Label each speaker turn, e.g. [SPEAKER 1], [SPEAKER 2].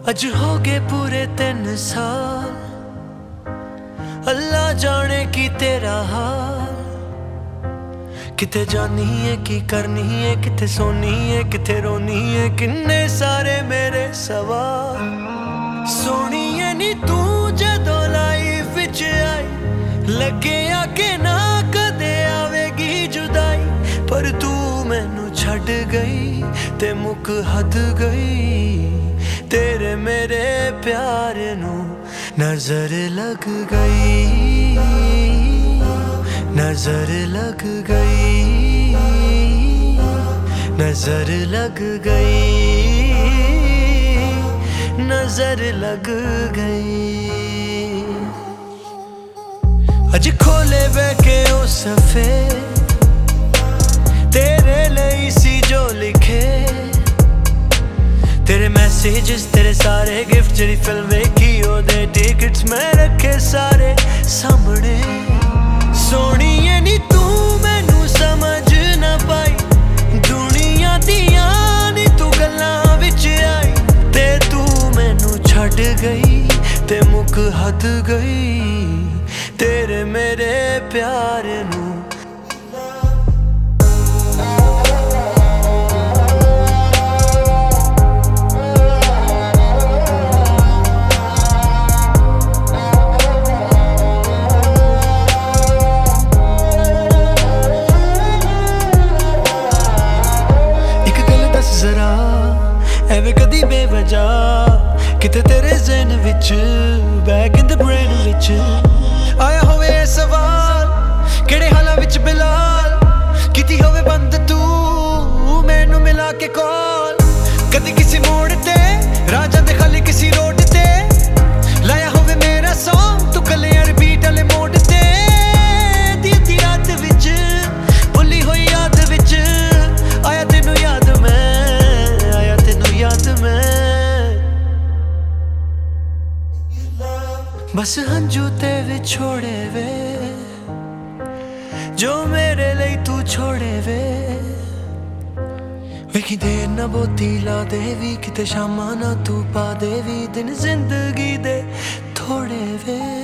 [SPEAKER 1] अज हो गए पूरे 3 साल, अल्लाह जाने की तेरा हाल। किते जानी है की करनी है, किते सोनी है किते रोनी है, किन्ने सारे मेरे सवाल। सोनी है नी तू जदों लाइफ विच आई, लगे आके ना कदे आवेगी जुदाई। पर तू मैनू छड़ गई ते मुक हद गई, तेरे मेरे प्यार नू नजर लग गई, नजर लग गई, नजर लग गई, नजर लग गई। अज खोले बैके ओ सफे, तेरे लिए सी जो लिखे, तेरे मैसेजेस तेरे सारे गिफ्ट, जेरी फिल्म वेखी ओदे टिकट्स मैं रखे सारे सामने। सोनी है नी तू मैनू समझ ना पाई, दुनिया दियां नी तू गल्लां विच आई। ते तू मैनू छड़ गई ते मुक हद गई, तेरे मेरे प्यार नू। जरा एवें कदी बेवजह किते तेरे ज़हन विच, बैक इन द ब्रेन विच आया होवे सवाल, केड़े हालां विच बिलाल कीती होवे बंद तू मैनू मिला के कॉल। कदी किसी मोड़ ते राजा दे खाली किसी रोड ते, लाया होवे मेरा सॉन्ग तू कले रिपीट वाले मोड ते। दी रात विच भुली होई याद विच आया तेनू याद मैं, याद मैं बस हंजू ते विछोड़े वे, जो मेरे लिए तू छोड़े वे। वेखी देर ना बोती ला देवी, किते शामा ना तू पा देवी, दिन जिंदगी दे थोड़े वे।